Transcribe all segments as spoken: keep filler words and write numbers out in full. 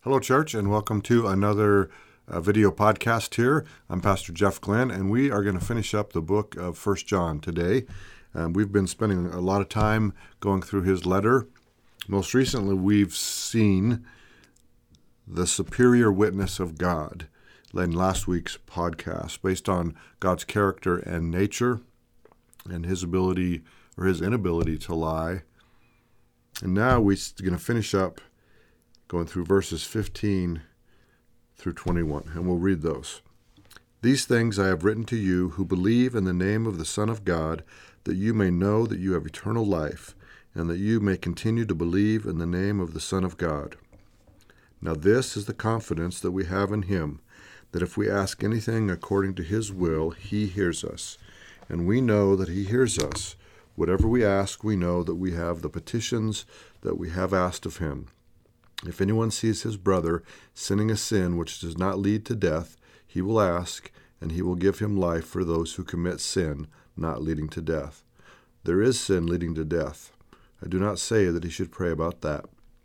Hello, church, and welcome to another uh, video podcast here. I'm Pastor Jeff Glenn, and we are going to finish up the book of First John today. Um, we've been spending a lot of time going through his letter. Most recently, we've seen the superior witness of God in last week's podcast, based on God's character and nature and his ability or his inability to lie. And now we're going to finish up going through verses fifteen through twenty-one, and we'll read those. These things I have written to you who believe in the name of the Son of God, that you may know that you have eternal life, and that you may continue to believe in the name of the Son of God. Now this is the confidence that we have in him, that if we ask anything according to his will, he hears us. And we know that he hears us. Whatever we ask, we know that we have the petitions that we have asked of him. If anyone sees his brother sinning a sin which does not lead to death, he will ask, and he will give him life for those who commit sin not leading to death. There is sin leading to death. I do not say that he should pray about that.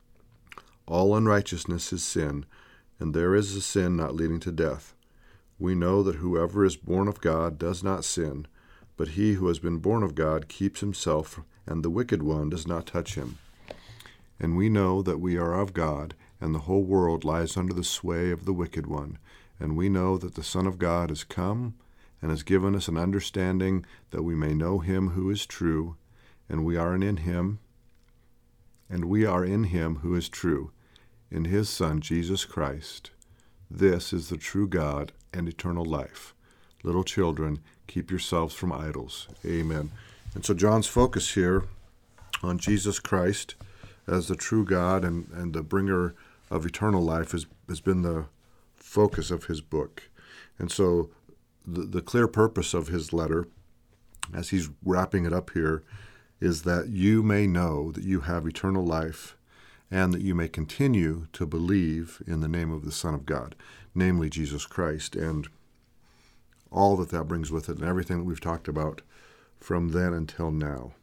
All unrighteousness is sin, and there is a sin not leading to death. We know that whoever is born of God does not sin, but he who has been born of God keeps himself, and the wicked one does not touch him. And we know that we are of God, and the whole world lies under the sway of the wicked one. And we know that the Son of God has come and has given us an understanding that we may know him who is true, and we are in him, and we are in him who is true, in his Son, Jesus Christ. This is the true God and eternal life. Little children, keep yourselves from idols. Amen. And so John's focus here on Jesus Christ as the true God and, and the bringer of eternal life has, has been the focus of his book. And so the, the clear purpose of his letter, as he's wrapping it up here, is that you may know that you have eternal life and that you may continue to believe in the name of the Son of God, namely Jesus Christ, and all that that brings with it and everything that we've talked about from then until now.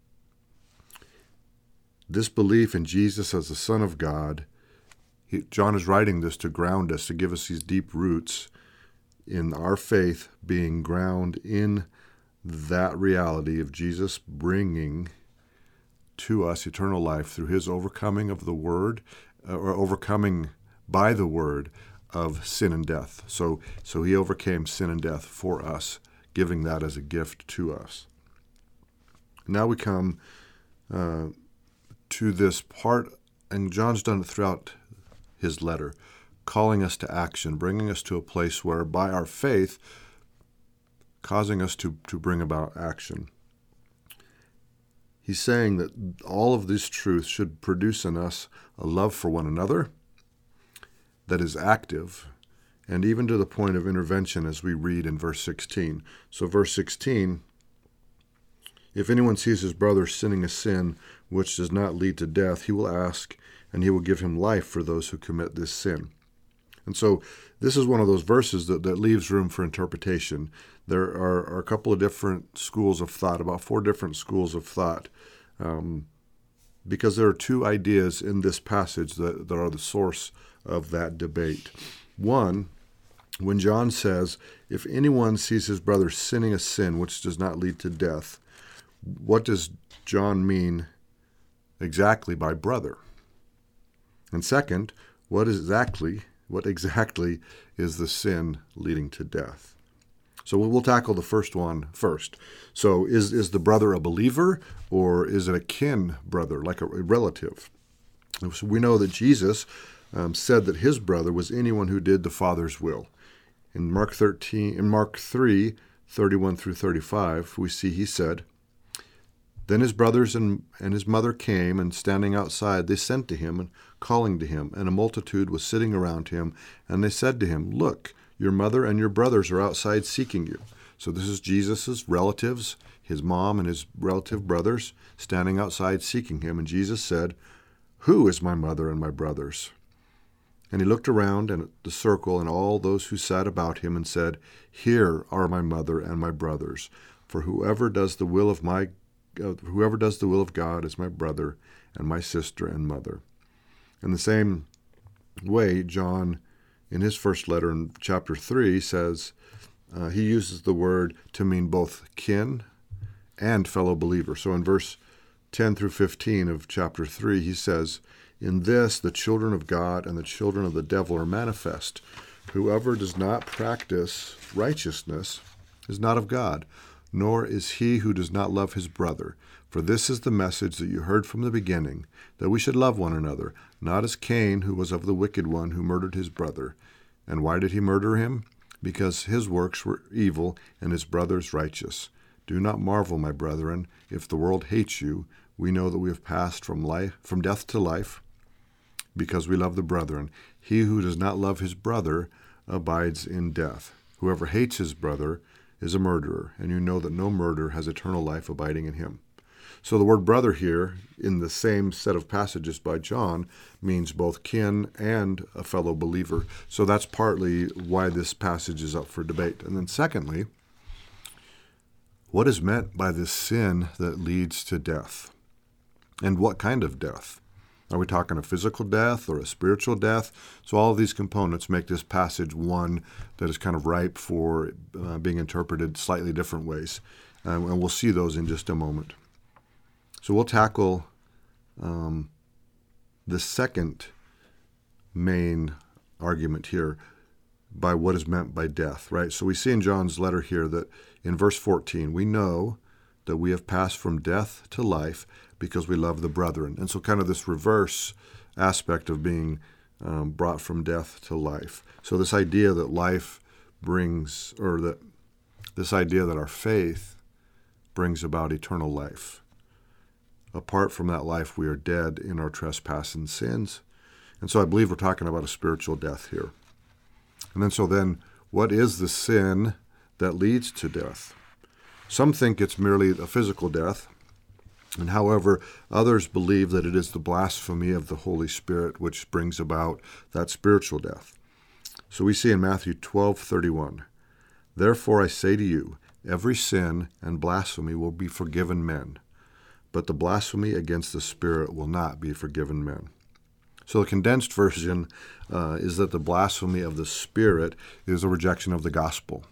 This belief in Jesus as the Son of God, he, John is writing this to ground us, to give us these deep roots in our faith, being ground in that reality of Jesus bringing to us eternal life through his overcoming of the Word, uh, or overcoming by the Word of sin and death. So, so he overcame sin and death for us, giving that as a gift to us. Now we come uh, to this part, and John's done it throughout his letter, calling us to action, bringing us to a place where by our faith, causing us to, to bring about action. He's saying that all of these truths should produce in us a love for one another that is active, and even to the point of intervention, as we read in verse sixteen. So verse sixteen, if anyone sees his brother sinning a sin which does not lead to death, he will ask, and he will give him life for those who commit this sin. And so this is one of those verses that, that leaves room for interpretation. There are, are a couple of different schools of thought, about four different schools of thought, um, because there are two ideas in this passage that, that are the source of that debate. One, when John says, if anyone sees his brother sinning a sin which does not lead to death, what does John mean exactly by brother? And second, what exactly, what exactly is the sin leading to death? So we'll tackle the first one first. So is, is the brother a believer, or is it a kin brother, like a, a relative? So we know that Jesus um, said that his brother was anyone who did the Father's will. In Mark thirteen, in Mark three, thirty-one through thirty-five, we see he said, then his brothers and, and his mother came, and standing outside, they sent to him, and calling to him, and a multitude was sitting around him, and they said to him, look, your mother and your brothers are outside seeking you. So this is Jesus' relatives, his mom and his relative brothers, standing outside seeking him. And Jesus said, who is my mother and my brothers? And he looked around and at the circle and all those who sat about him and said, here are my mother and my brothers. For whoever does the will of my uh, whoever does the will of God is my brother and my sister and mother. And the same way, John, in his first letter in chapter three, says uh, he uses the word to mean both kin and fellow believer. So in verse ten through fifteen of chapter three, he says, "In this the children of God and the children of the devil are manifest. Whoever does not practice righteousness is not of God, nor is he who does not love his brother. For this is the message that you heard from the beginning, that we should love one another, not as Cain, who was of the wicked one, who murdered his brother. And why did he murder him? Because his works were evil and his brother's righteous. Do not marvel, my brethren, if the world hates you. We know that we have passed from life, from death to life, because we love the brethren. He who does not love his brother abides in death. Whoever hates his brother is a murderer, and you know that no murderer has eternal life abiding in him." So the word brother here, in the same set of passages by John, means both kin and a fellow believer. So that's partly why this passage is up for debate. And then secondly, what is meant by this sin that leads to death? And what kind of death? Are we talking a physical death or a spiritual death? So all of these components make this passage one that is kind of ripe for uh, being interpreted slightly different ways. Um, and we'll see those in just a moment. So we'll tackle um, the second main argument here by what is meant by death, right? So we see in John's letter here that in verse fourteen, we know that we have passed from death to life because we love the brethren. And so kind of this reverse aspect of being um, brought from death to life. So this idea that life brings, or that this idea that our faith brings about eternal life. Apart from that life, we are dead in our trespass and sins. And so I believe we're talking about a spiritual death here. And then so then, what is the sin that leads to death? Some think it's merely a physical death, and however, others believe that it is the blasphemy of the Holy Spirit which brings about that spiritual death. So we see in Matthew twelve thirty-one, "Therefore I say to you, every sin and blasphemy will be forgiven men, but the blasphemy against the Spirit will not be forgiven men." So the condensed version uh, is that the blasphemy of the Spirit is a rejection of the gospel.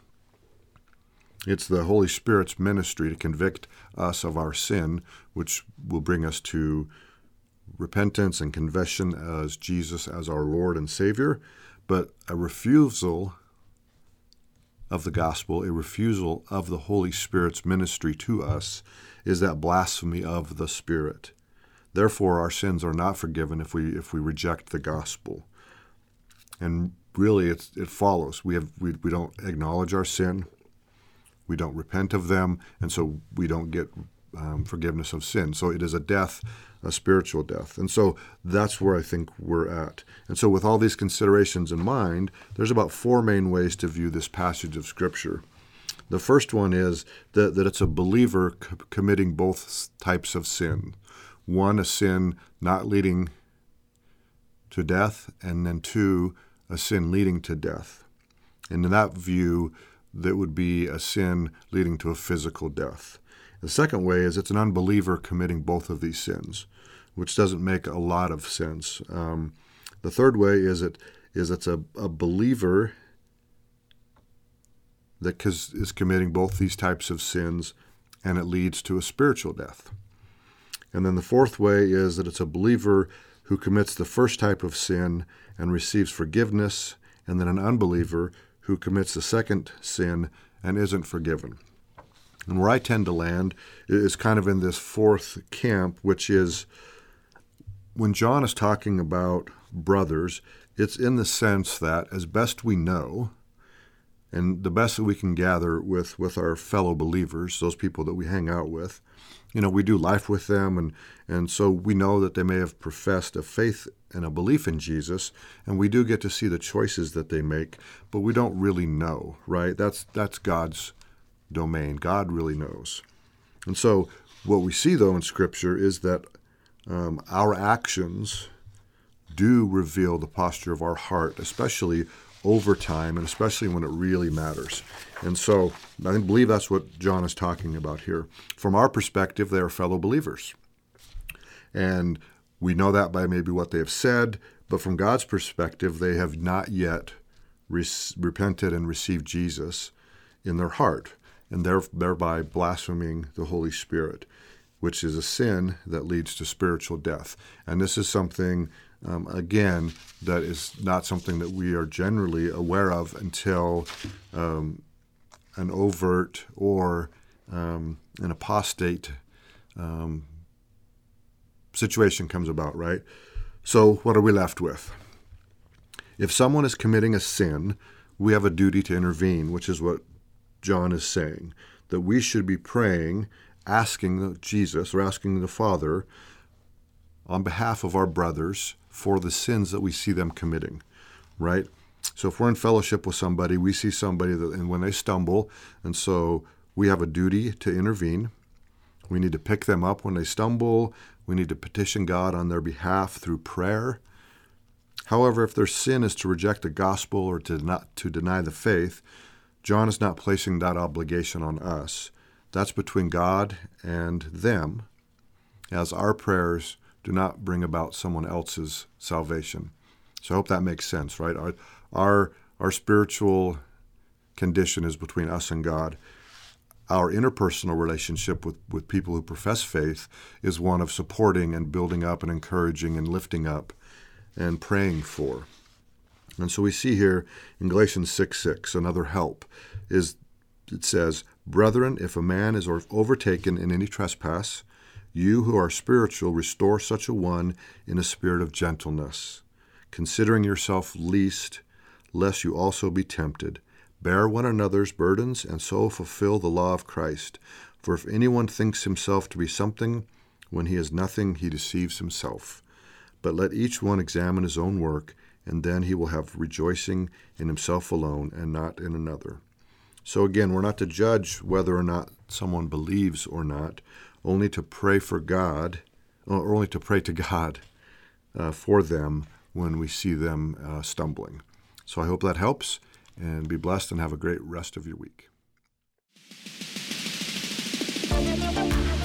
It's the Holy Spirit's ministry to convict us of our sin, which will bring us to repentance and confession as Jesus as our Lord and Savior, but a refusal of the gospel, a refusal of the Holy Spirit's ministry to us, is that blasphemy of the Spirit. Therefore, our sins are not forgiven if we if we reject the gospel. And really, it's, it follows. We have we we don't acknowledge our sin. We don't repent of them, and so we don't get um, forgiveness of sin. So it is a death, a spiritual death. And so that's where I think we're at. And so with all these considerations in mind, there's about four main ways to view this passage of Scripture. The first one is that, that it's a believer c- committing both types of sin. One, a sin not leading to death, and then two, a sin leading to death. And in that view, that would be a sin leading to a physical death. The second way is it's an unbeliever committing both of these sins, which doesn't make a lot of sense. Um, the third way is it is it's a, a believer that is committing both these types of sins, and it leads to a spiritual death. And then the fourth way is that it's a believer who commits the first type of sin and receives forgiveness, and then an unbeliever who commits the second sin and isn't forgiven. And where I tend to land is kind of in this fourth camp, which is when John is talking about brothers, it's in the sense that as best we know, and the best that we can gather with, with our fellow believers, those people that we hang out with, you know, we do life with them, and, and so we know that they may have professed a faith and a belief in Jesus, and we do get to see the choices that they make, but we don't really know, right? That's that's God's domain. God really knows. And so what we see, though, in Scripture is that um, our actions do reveal the posture of our heart, especially over time, and especially when it really matters. And so I believe that's what John is talking about here. From our perspective, they are fellow believers. And we know that by maybe what they have said, But from God's perspective, they have not yet re- repented and received Jesus in their heart, and thereby blaspheming the Holy Spirit, which is a sin that leads to spiritual death. And this is something, um, again, that is not something that we are generally aware of until um, an overt or um, an apostate um, situation comes about, right? So what are we left with? If someone is committing a sin, we have a duty to intervene, which is what John is saying, that we should be praying, asking Jesus or asking the Father on behalf of our brothers for the sins that we see them committing, right? So if we're in fellowship with somebody, we see somebody that, and when they stumble, and so we have a duty to intervene. We need to pick them up when they stumble. We need to petition God on their behalf through prayer. However, if their sin is to reject the gospel or to not to deny the faith, John is not placing that obligation on us. That's between God and them, as our prayers do not bring about someone else's salvation. So I hope that makes sense, right? Our our, our spiritual condition is between us and God. Our interpersonal relationship with, with people who profess faith is one of supporting and building up and encouraging and lifting up and praying for. And so we see here in Galatians six six, another help, is it says, "Brethren, if a man is overtaken in any trespass, you who are spiritual restore such a one in a spirit of gentleness, considering yourself least, lest you also be tempted. Bear one another's burdens, and so fulfill the law of Christ. For if anyone thinks himself to be something, when he is nothing, he deceives himself. But let each one examine his own work, and then he will have rejoicing in himself alone, and not in another." So again, we're not to judge whether or not someone believes or not, only to pray for God, or only to pray to God uh, for them when we see them uh, stumbling. So I hope that helps. And be blessed and have a great rest of your week.